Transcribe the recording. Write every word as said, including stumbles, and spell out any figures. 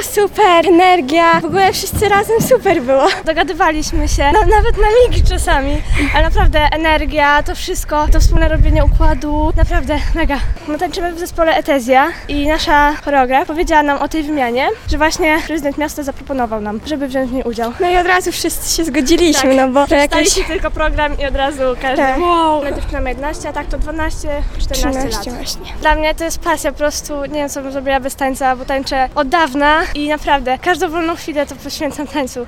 super, energia, w ogóle wszyscy razem super było. Dogadywaliśmy się, no, nawet na migi czasami, ale naprawdę energia, to wszystko, to wspólne robienie układu, naprawdę mega. My tańczymy w zespole Etezja i nasza choreograf powiedziała nam o tej wymianie, że właśnie prezydent miasta zaproponował nam, żeby wziąć w niej udział. No i od razu wszyscy się zgodziliśmy, Tak. no bo to Stali jakoś się tylko program i od razu każdy Tak. wow. My dziewczyna ma jedenaście, a tak to dwanaście, czternaście trzynaście lat. właśnie. Dla mnie to jest pasja, po prostu nie wiem co bym zrobiła bez tańca, bo tańczę od dawna i naprawdę każdą wolną chwilę to poświęcam tańcu.